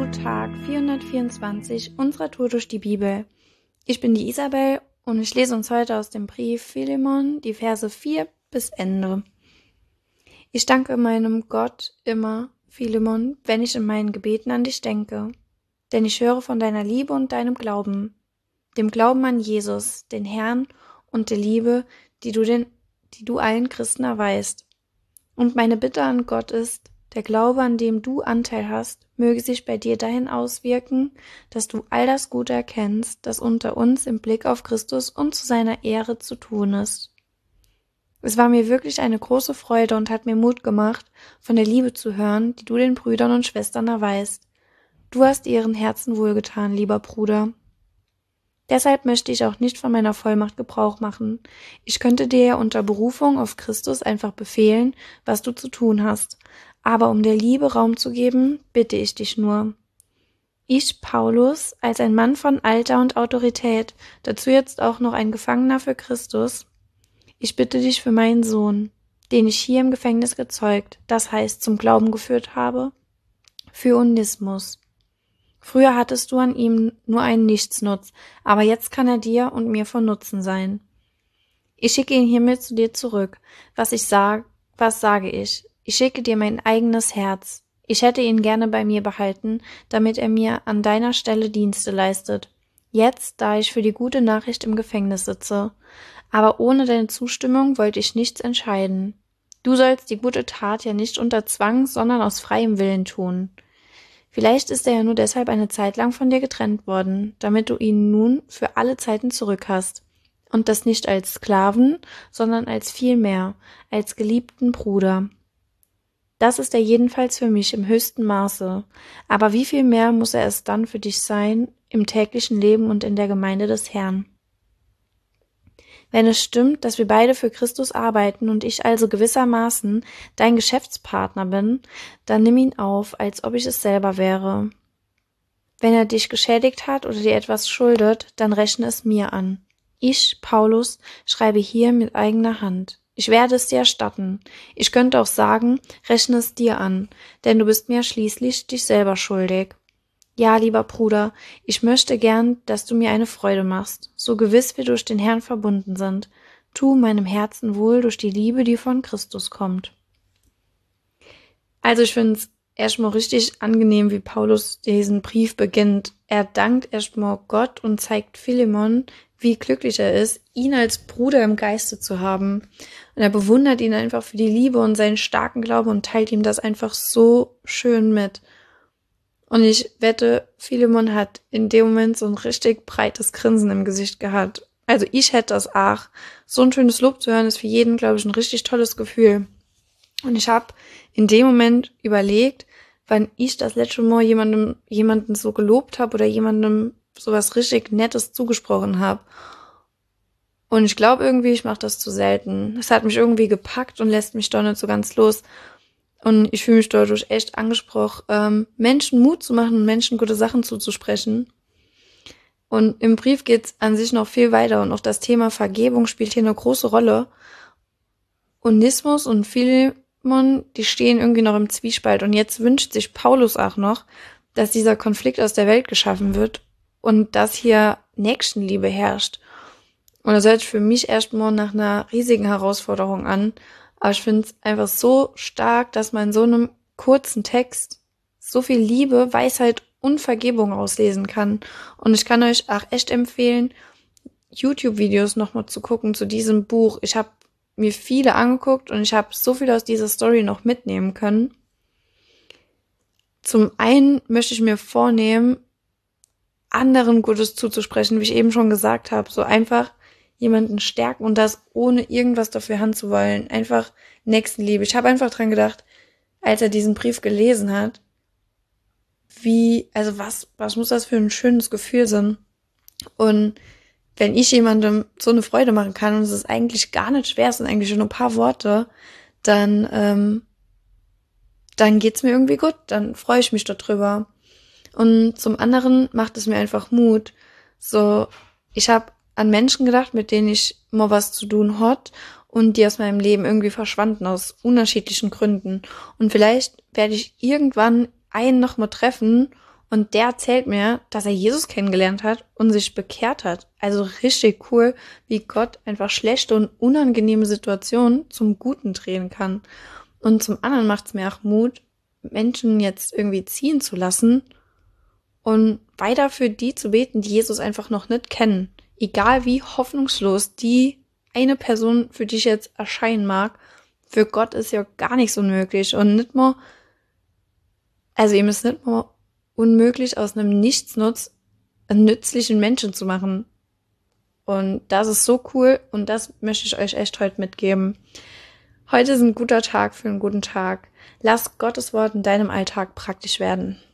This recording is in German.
Tag 424 unserer Tour durch die Bibel. Ich bin die Isabel und ich lese uns heute aus dem Brief Philemon die Verse 4 bis Ende. Ich danke meinem Gott immer, Philemon, wenn ich in meinen Gebeten an dich denke, denn ich höre von deiner Liebe und deinem Glauben, dem Glauben an Jesus, den Herrn, und der Liebe, die du allen Christen erweist. Und meine Bitte an Gott ist, der Glaube, an dem du Anteil hast, möge sich bei dir dahin auswirken, dass du all das Gute erkennst, das unter uns im Blick auf Christus und zu seiner Ehre zu tun ist. Es war mir wirklich eine große Freude und hat mir Mut gemacht, von der Liebe zu hören, die du den Brüdern und Schwestern erweist. Du hast ihren Herzen wohlgetan, lieber Bruder. Deshalb möchte ich auch nicht von meiner Vollmacht Gebrauch machen. Ich könnte dir ja unter Berufung auf Christus einfach befehlen, was du zu tun hast. Aber um der Liebe Raum zu geben, bitte ich dich nur. Ich, Paulus, als ein Mann von Alter und Autorität, dazu jetzt auch noch ein Gefangener für Christus, ich bitte dich für meinen Sohn, den ich hier im Gefängnis gezeugt, das heißt zum Glauben geführt habe, für Onismus. Früher hattest du an ihm nur einen Nichtsnutz, aber jetzt kann er dir und mir von Nutzen sein. Ich schicke ihn hiermit zu dir zurück. Was sage ich? Ich schicke dir mein eigenes Herz. Ich hätte ihn gerne bei mir behalten, damit er mir an deiner Stelle Dienste leistet. Jetzt, da ich für die gute Nachricht im Gefängnis sitze. Aber ohne deine Zustimmung wollte ich nichts entscheiden. Du sollst die gute Tat ja nicht unter Zwang, sondern aus freiem Willen tun. Vielleicht ist er ja nur deshalb eine Zeit lang von dir getrennt worden, damit du ihn nun für alle Zeiten zurück hast. Und das nicht als Sklaven, sondern als viel mehr, als geliebten Bruder. Das ist er jedenfalls für mich im höchsten Maße. Aber wie viel mehr muss er es dann für dich sein, im täglichen Leben und in der Gemeinde des Herrn? Wenn es stimmt, dass wir beide für Christus arbeiten und ich also gewissermaßen dein Geschäftspartner bin, dann nimm ihn auf, als ob ich es selber wäre. Wenn er dich geschädigt hat oder dir etwas schuldet, dann rechne es mir an. Ich, Paulus, schreibe hier mit eigener Hand. Ich werde es dir erstatten. Ich könnte auch sagen, rechne es dir an, denn du bist mir schließlich dich selber schuldig. Ja, lieber Bruder, ich möchte gern, dass du mir eine Freude machst, so gewiss wir durch den Herrn verbunden sind. Tu meinem Herzen wohl durch die Liebe, die von Christus kommt. Also ich finde es erstmal richtig angenehm, wie Paulus diesen Brief beginnt. Er dankt erstmal Gott und zeigt Philemon, wie glücklich er ist, ihn als Bruder im Geiste zu haben. Und er bewundert ihn einfach für die Liebe und seinen starken Glauben und teilt ihm das einfach so schön mit. Und ich wette, Philemon hat in dem Moment so ein richtig breites Grinsen im Gesicht gehabt. Also ich hätte das auch. So ein schönes Lob zu hören ist für jeden, glaube ich, ein richtig tolles Gefühl. Und ich habe in dem Moment überlegt, wann ich das letzte Mal jemanden so gelobt habe oder jemandem sowas richtig Nettes zugesprochen habe. Und ich glaube irgendwie, ich mache das zu selten. Das hat mich irgendwie gepackt und lässt mich doch nicht so ganz los. Und ich fühle mich dadurch echt angesprochen, Menschen Mut zu machen und Menschen gute Sachen zuzusprechen. Und im Brief geht's an sich noch viel weiter und auch das Thema Vergebung spielt hier eine große Rolle. Onismus und Philemon, die stehen irgendwie noch im Zwiespalt. Und jetzt wünscht sich Paulus auch noch, dass dieser Konflikt aus der Welt geschaffen wird und dass hier Nächstenliebe herrscht. Und das hört sich für mich erstmal nach einer riesigen Herausforderung an. Aber ich finde es einfach so stark, dass man in so einem kurzen Text so viel Liebe, Weisheit und Vergebung auslesen kann. Und ich kann euch auch echt empfehlen, YouTube-Videos nochmal zu gucken zu diesem Buch. Ich habe mir viele angeguckt und ich habe so viel aus dieser Story noch mitnehmen können. Zum einen möchte ich mir vornehmen, anderen Gutes zuzusprechen, wie ich eben schon gesagt habe. So einfach jemanden stärken und das ohne irgendwas dafür handzulegen. Einfach Nächstenliebe. Ich habe einfach dran gedacht, als er diesen Brief gelesen hat, was muss das für ein schönes Gefühl sein? Und wenn ich jemandem so eine Freude machen kann und es ist eigentlich gar nicht schwer, es sind eigentlich nur ein paar Worte, dann geht's mir irgendwie gut, dann freue ich mich darüber. Und zum anderen macht es mir einfach Mut. So, ich habe an Menschen gedacht, mit denen ich mal was zu tun hatte und die aus meinem Leben irgendwie verschwanden, aus unterschiedlichen Gründen. Und vielleicht werde ich irgendwann einen noch mal treffen Und der erzählt mir, dass er Jesus kennengelernt hat und sich bekehrt hat. Also richtig cool, wie Gott einfach schlechte und unangenehme Situationen zum Guten drehen kann. Und zum anderen macht es mir auch Mut, Menschen jetzt irgendwie ziehen zu lassen und weiter für die zu beten, die Jesus einfach noch nicht kennen. Egal wie hoffnungslos die eine Person für dich jetzt erscheinen mag, für Gott ist ja gar nichts unmöglich. Und nicht mal, also ihm ist nicht mal unmöglich, aus einem Nichtsnutz einen nützlichen Menschen zu machen. Und das ist so cool und das möchte ich euch echt heute mitgeben. Heute ist ein guter Tag für einen guten Tag. Lass Gottes Wort in deinem Alltag praktisch werden.